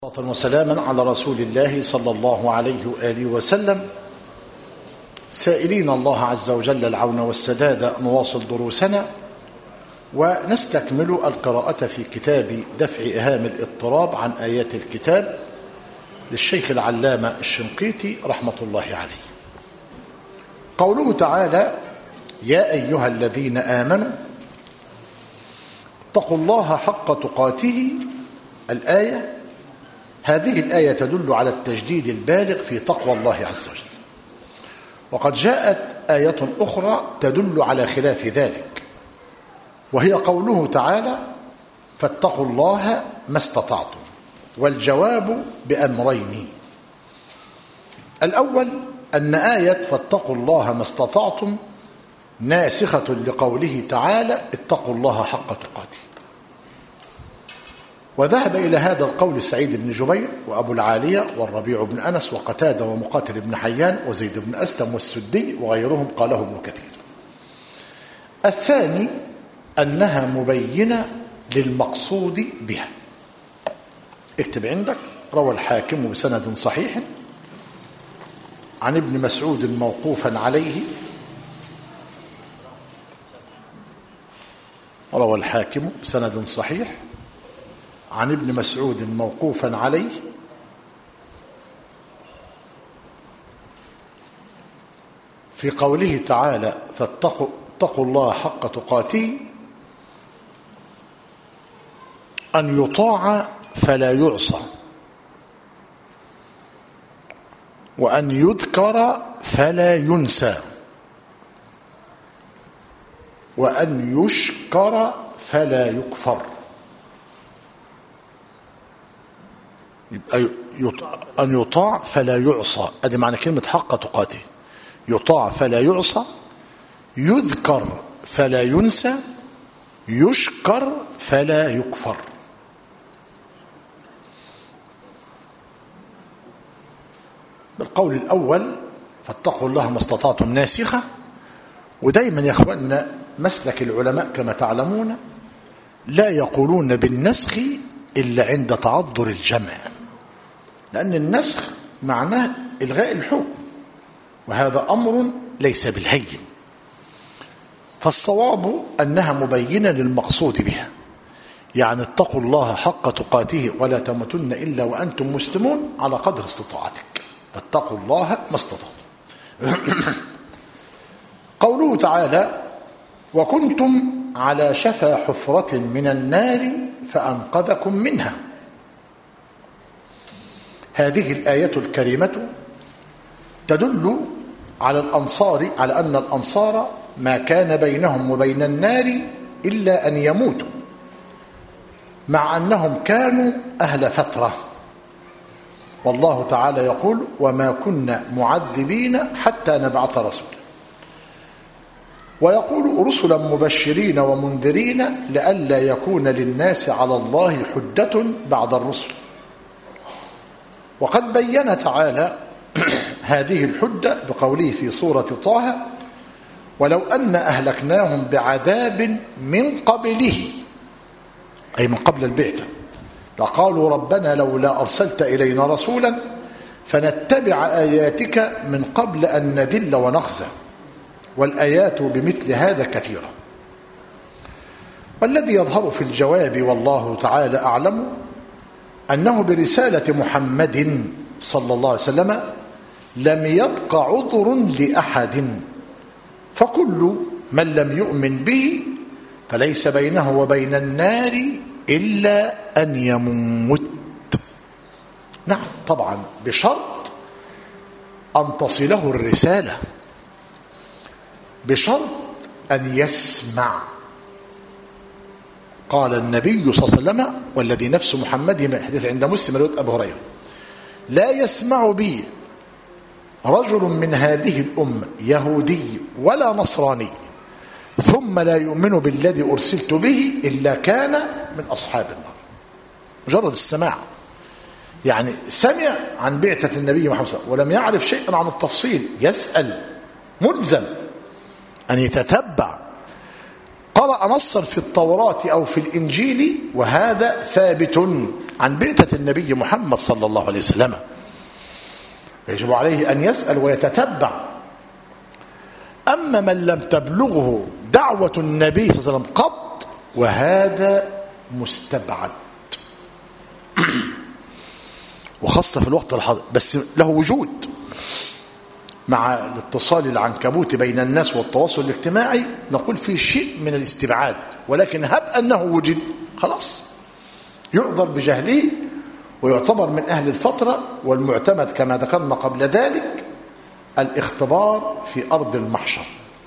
صلاة وسلاما على رسول الله صلى الله عليه وآله وسلم، سائلين الله عز وجل العون والسداد. نواصل دروسنا ونستكمل القراءة في كتاب دفع إيهام الاضطراب عن آيات الكتاب للشيخ العلامة الشنقيطي رحمة الله عليه. قوله تعالى: يا أيها الذين آمنوا اتقوا الله حق تقاته. الآية هذه الآية تدل على التجديد البالغ في تقوى الله عز وجل، وقد جاءت آية أخرى تدل على خلاف ذلك، وهي قوله تعالى: فاتقوا الله ما استطعتم. والجواب بأمرين: الأول أن آية فاتقوا الله ما استطعتم ناسخة لقوله تعالى: اتقوا الله حق تقاته. وذهب إلى هذا القول سعيد بن جبير وأبو العالية والربيع بن أنس وقتادة ومقاتل بن حيان وزيد بن أسلم والسدي وغيرهم، قاله ابن كثير. الثاني أنها مبينة للمقصود بها. اكتب عندك: روى الحاكم بسند صحيح عن ابن مسعود موقوفا عليه. روى الحاكم بسند صحيح عن ابن مسعود موقوفا عليه في قوله تعالى: فاتقوا الله حق تقاته، أن يطاع فلا يعصى، وأن يذكر فلا ينسى، وأن يشكر فلا يكفر. يبقى أن يطاع فلا يعصى، هذه معنى كلمة حق تقاته. يطاع فلا يعصى، يذكر فلا ينسى، يشكر فلا يكفر. بالقول الأول فاتقوا الله ما استطعتم ناسخة. ودايما يا أخواننا مسلك العلماء كما تعلمون لا يقولون بالنسخ إلا عند تعذر الجمع، لأن النسخ معناه إلغاء الحكم، وهذا أمر ليس بالهين. فالصواب أنها مبينة للمقصود بها، يعني اتقوا الله حق تقاته ولا تموتن إلا وأنتم مسلمون على قدر استطاعتك. فاتقوا الله ما استطعتم. قوله تعالى: وكنتم على شفا حفرة من النار فأنقذكم منها. هذه الآية الكريمة تدل على الأنصار، على أن الأنصار ما كان بينهم وبين النار إلا أن يموتوا، مع أنهم كانوا أهل فترة. والله تعالى يقول: وما كنا معذبين حتى نبعث رسولا. ويقول: رسلا مبشرين ومنذرين لئلا يكون للناس على الله حجة بعد الرسل. وقد بين تعالى هذه الحجة بقوله في سورة طه: ولو أن أهلكناهم بعذاب من قبله، أي من قبل البعثة، لقالوا ربنا لولا أرسلت إلينا رسولا فنتبع آياتك من قبل أن نذل ونخزى. والآيات بمثل هذا كثيرة. والذي يظهر في الجواب والله تعالى أعلم أنه برسالة محمد صلى الله عليه وسلم لم يبق عذر لأحد، فكل من لم يؤمن به فليس بينه وبين النار إلا أن يموت. نعم طبعا، بشرط أن تصله الرسالة، بشرط أن يسمع. قال النبي صلى الله عليه وسلم: والذي نفس محمد، من حديث عند مسلم رواية أبي هريرة: لا يسمع بي رجل من هذه الأمة يهودي ولا نصراني ثم لا يؤمن بالذي أرسلت به إلا كان من أصحاب النار. مجرد السماع، يعني سمع عن بعثة النبي محمد صلى الله عليه وسلم ولم يعرف شيئا عن التفصيل، يسأل، ملزم أن يتتبع قرأ نصا في التوراة أو في الإنجيل وهذا ثابت عن بعثة النبي محمد صلى الله عليه وسلم، يجب عليه أن يسأل ويتتبع. أما من لم تبلغه دعوة النبي صلى الله عليه وسلم قط وهذا مستبعد وخاصة في الوقت الحاضر، بس له وجود مع الاتصال العنكبوتي بين الناس والتواصل الاجتماعي، نقول في شيء من الاستبعاد، ولكن هب أنه وجد خلاص يعذر بجهله ويعتبر من أهل الفترة. والمعتمد كما ذكرنا قبل ذلك الاختبار في أرض المحشر.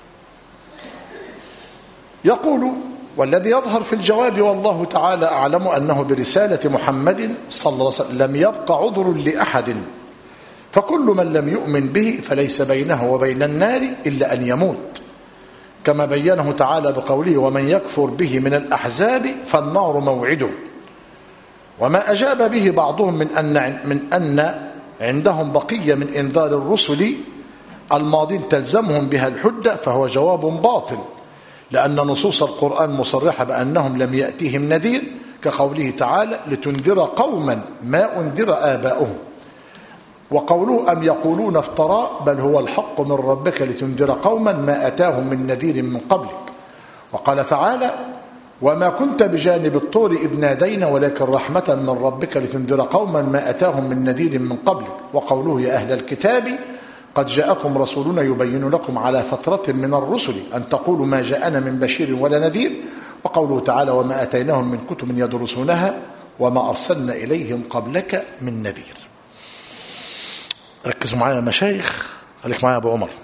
يقول: والذي يظهر في الجواب والله تعالى أعلم أنه برسالة محمد صلى الله عليه وسلم لم يبق عذر لأحد، فكل من لم يؤمن به فليس بينه وبين النار إلا أن يموت، كما بينه تعالى بقوله: ومن يكفر به من الأحزاب فالنار موعده. وما أجاب به بعضهم من أن عندهم بقية من إنذار الرسل الماضين تلزمهم بها الحجة فهو جواب باطل، لأن نصوص القرآن مصرحة بأنهم لم يأتيهم نذير، كقوله تعالى: لتنذر قوما ما أنذر آباؤهم. وقوله: أم يقولون افترى بل هو الحق من ربك لتنذر قوما ما أتاهم من نذير من قبلك. وقال تعالى: وما كنت بجانب الطور إذ نادينا ولكن رحمة من ربك لتنذر قوما ما أتاهم من نذير من قبلك. وقوله: يا أهل الكتاب قد جاءكم رسولنا يبين لكم على فترة من الرسل أن تقولوا ما جاءنا من بشير ولا نذير. وقوله تعالى: وما أتيناهم من كتب يدرسونها وما أرسلنا إليهم قبلك من نذير. ركزوا معايا يا مشايخ، خليك معايا يا أبو عمر.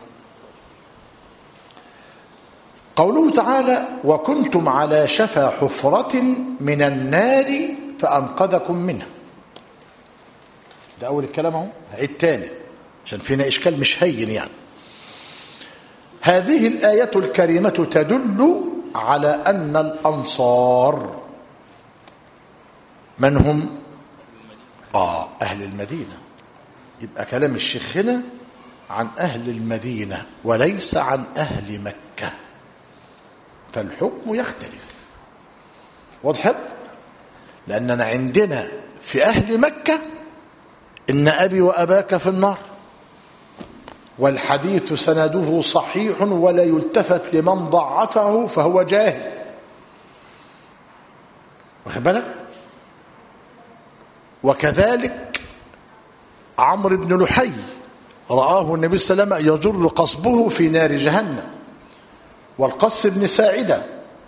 قوله تعالى: وكنتم على شفا حفرة من النار فأنقذكم منها. ده أول الكلام اهو، هعيد تاني عشان فينا إشكال مش هين يعني. هذه الآية الكريمة تدل على أن الأنصار من هم؟ أهل المدينة. يبقى كلام الشيخ هنا عن أهل المدينة وليس عن أهل مكة، فالحكم يختلف. وضحت؟ لأننا عندنا في أهل مكة إن أبي وأباك في النار، والحديث سنده صحيح ولا يلتفت لمن ضعفه فهو جاهل. واخد بالك؟ وكذلك عمرو بن لحي رآه النبي صلى الله عليه وسلم يجر قصبه في نار جهنم، والقص بن ساعدة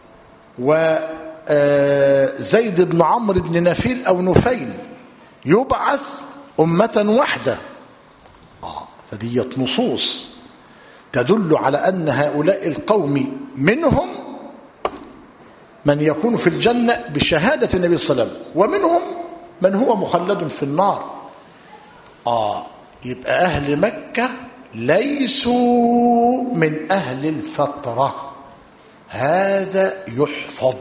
وزيد بن عمرو بن نفيل أو نفيل يبعث أمة واحدة. فدية نصوص تدل على أن هؤلاء القوم منهم من يكون في الجنة بشهادة النبي صلى الله عليه وسلم، ومنهم من هو مخلد في النار. يبقى أهل مكة ليسوا من أهل الفترة، هذا يحفظ،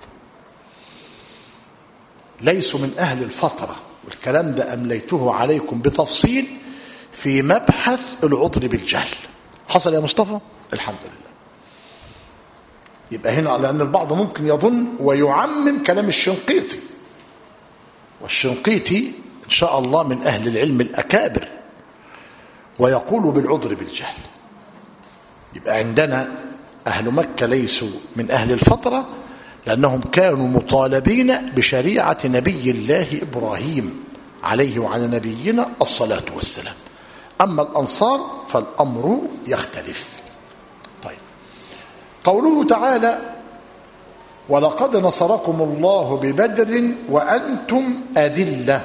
ليسوا من أهل الفترة. والكلام ده أمليته عليكم بتفصيل في مبحث العذر بالجهل. حصل يا مصطفى؟ الحمد لله. يبقى هنا لأن البعض ممكن يظن ويعمم كلام الشنقيطي، والشنقيطي إن شاء الله من أهل العلم الأكابر ويقول بالعذر بالجهل. يبقى عندنا أهل مكة ليسوا من أهل الفترة لأنهم كانوا مطالبين بشريعة نبي الله إبراهيم عليه وعلى نبينا الصلاة والسلام. أما الأنصار فالأمر يختلف. طيب، قوله تعالى: ولقد نصركم الله ببدر وأنتم أذلة.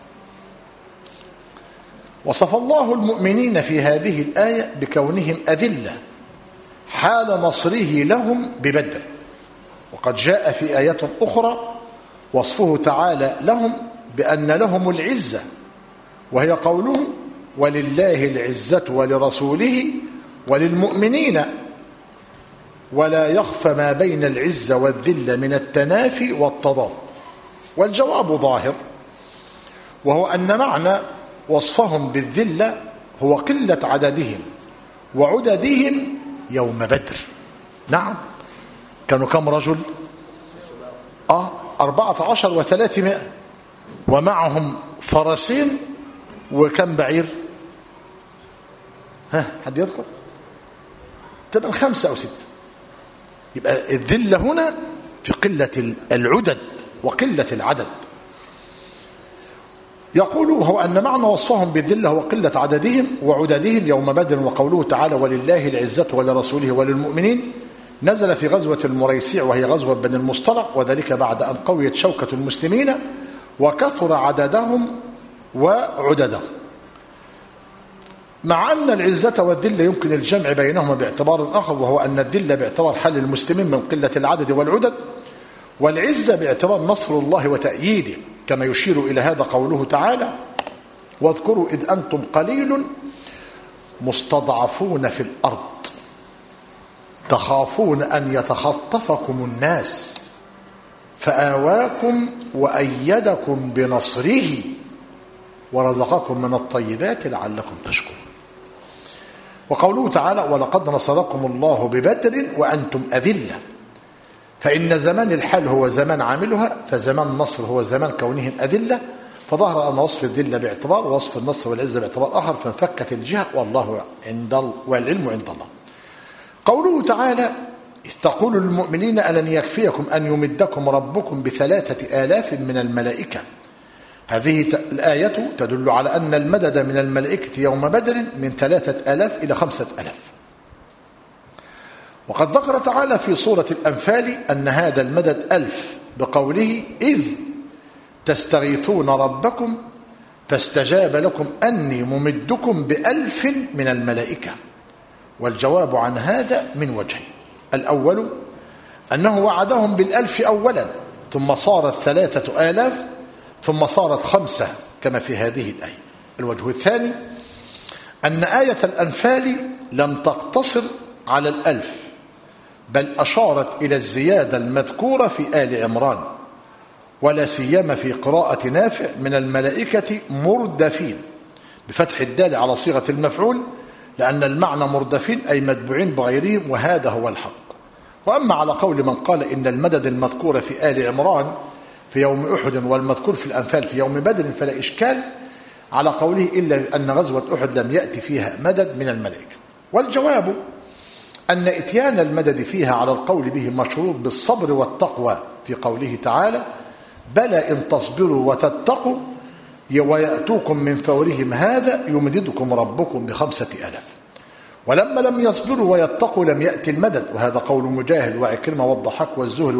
وصف الله المؤمنين في هذه الآية بكونهم أذلة حال نصره لهم ببدر. وقد جاء في آية أخرى وصفه تعالى لهم بأن لهم العزة، وهي قوله: ولله العزة ولرسوله وللمؤمنين، ولا يخفى ما بين العزة والذلة من التنافي والتضاد. والجواب ظاهر، وهو أن معنى وصفهم بالذلة هو قلة عددهم وعددهم يوم بدر. نعم، كانوا كم رجل؟ 14 و300، ومعهم فرسين وكم بعير؟ حد يذكر؟ تبقى 5 أو 6. يبقى الذلة هنا في قلة العدد وقلة العدد. يقول وهو أن معنى وصفهم بالذلة هو قلة عددهم وعددهم يوم بدر. وقوله تعالى ولله العزة ولرسوله وللمؤمنين نزل في غزوة المريسيع وهي غزوة بني المصطلق، وذلك بعد أن قويت شوكة المسلمين وكثر عددهم وعددهم. مع أن العزة والذلة يمكن الجمع بينهما باعتبار آخر، وهو أن الذلة باعتبار حل المسلمين من قلة العدد والعدد، والعزة باعتبار نصر الله وتأييده، كما يشير إلى هذا قوله تعالى واذكروا إذ أنتم قليل مستضعفون في الأرض تخافون أن يتخطفكم الناس فآواكم وأيدكم بنصره ورزقكم من الطيبات لعلكم تشكرون. وقوله تعالى ولقد نصركم الله ببدر وأنتم أذلة، فإن زمان الحال هو زمان عاملها، فزمان النصر هو زمان كونهم أذلة، فظهر أن وصف الذلة باعتبار ووصف النصر والعزة باعتبار آخر، فانفكت الجهة والعلم عند الله. قوله تعالى إذ تقول للمؤمنين ألن يكفيكم أن يمدكم ربكم ب3,000 من الملائكة. هذه الآية تدل على أن المدد من الملائكة يوم بدر من 3,000 إلى 5,000. وقد ذكر تعالى في سورة الأنفال أن هذا المدد 1000 بقوله إذ تستغيثون ربكم فاستجاب لكم أني ممدكم ب1000 من الملائكة. والجواب عن هذا من وجهين: الأول أنه وعدهم بال1000 أولا، ثم صارت 3,000، ثم صارت 5 كما في هذه الآية. الوجه الثاني أن آية الأنفال لم تقتصر على 1000، بل أشارت إلى الزيادة المذكورة في آل عمران، ولا سيما في قراءة نافع من الملائكة مردفين بفتح الدال على صيغة المفعول، لأن المعنى مردفين أي متبوعين بغيرهم، وهذا هو الحق. وأما على قول من قال إن المدد المذكور في آل عمران في يوم أحد والمذكور في الأنفال في يوم بدر فلا إشكال على قوله إلا أن غزوة أحد لم يأتي فيها مدد من الملائكة. والجواب أن إتيان المدد فيها على القول به مشروط بالصبر والتقوى في قوله تعالى بلى إن تصبروا وتتقوا ويأتوكم من فورهم هذا يمددكم ربكم ب5,000. ولما لم يصبروا ويتقوا لم يأتي المدد، وهذا قول مجاهد وعكرمة والضحاك والزهري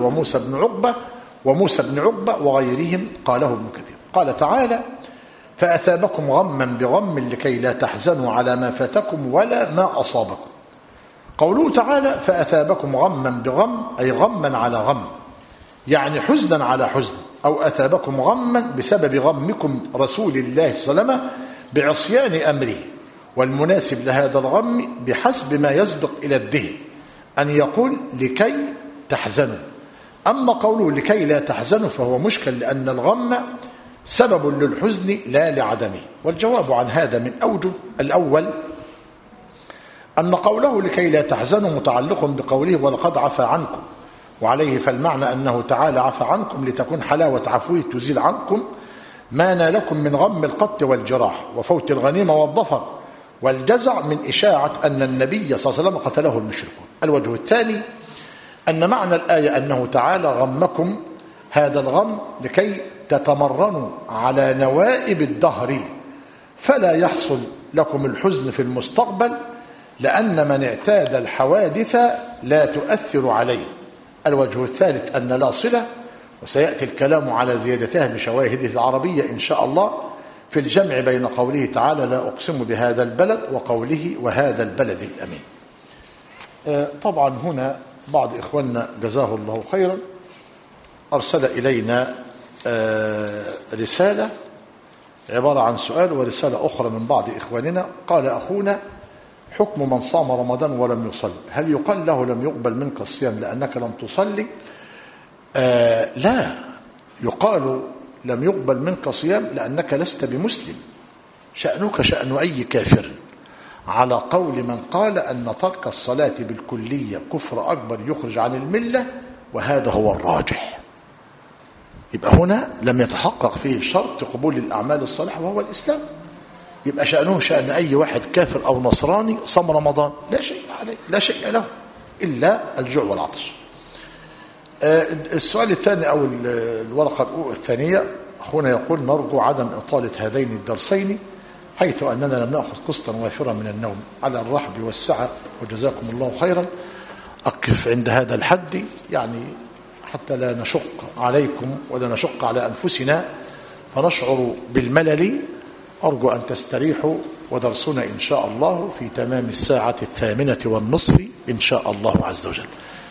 وموسى بن عقبة وغيرهم قاله ابن كثير. قال تعالى فأثابكم غما بغم لكي لا تحزنوا على ما فاتكم ولا ما أصابكم. قوله تعالى فأثابكم غما بغم أي غما على غم، يعني حزنا على حزن، أو أثابكم غما بسبب غمكم رسول الله صلى الله عليه وسلم بعصيان أمره. والمناسب لهذا الغم بحسب ما يسبق إلى الذهن أن يقول لكي تحزنوا، أما قوله لكي لا تحزنوا فهو مشكل، لأن الغم سبب للحزن لا لعدمه. والجواب عن هذا من أوجه: الأول أن قوله لكي لا تحزنوا متعلق بقوله ولقد عفى عنكم، وعليه فالمعنى أنه تعالى عفى عنكم لتكون حلاوة عفوه تزيل عنكم ما نالكم من غم القتل والجراح وفوت الغنيمة والظفر والجزع من إشاعة أن النبي صلى الله عليه وسلم قتله المشركون. الوجه الثاني أن معنى الآية أنه تعالى غمكم هذا الغم لكي تتمرنوا على نوائب الدهر فلا يحصل لكم الحزن في المستقبل، لأن من اعتاد الحوادث لا تؤثر عليه. الوجه الثالث أن لا صلة، وسيأتي الكلام على زيادتها بشواهده العربية إن شاء الله في الجمع بين قوله تعالى لا أقسم بهذا البلد وقوله وهذا البلد الأمين. طبعا هنا بعض إخواننا جزاه الله خيرا أرسل إلينا رسالة عبارة عن سؤال ورسالة أخرى من بعض إخواننا. قال أخونا حكم من صام رمضان ولم يصلي، هل يقال له لم يقبل منك الصيام لأنك لم تصلي؟ لا، يقال لم يقبل منك صيام لأنك لست بمسلم، شأنك شأن أي كافر. على قول من قال أن ترك الصلاة بالكلية كفر أكبر يخرج عن الملة، وهذا هو الراجح. يبقى هنا لم يتحقق فيه شرط قبول الأعمال الصالحة وهو الإسلام. يبقى شأنه شأن أي واحد كافر أو نصراني صام رمضان لا شيء عليه، لا شيء له إلا الجوع والعطش. السؤال الثاني أو الورقة الثانية، أخونا يقول: نرجو عدم إطالة هذين الدرسين حيث أننا لم نأخذ قسطا وافرا من النوم على الرحب والسعة، وجزاكم الله خيرا. أقف عند هذا الحد يعني حتى لا نشق عليكم ولا نشق على أنفسنا فنشعر بالملل. أرجو أن تستريحوا، ودرسنا إن شاء الله في تمام الساعة 8:30 إن شاء الله عز وجل.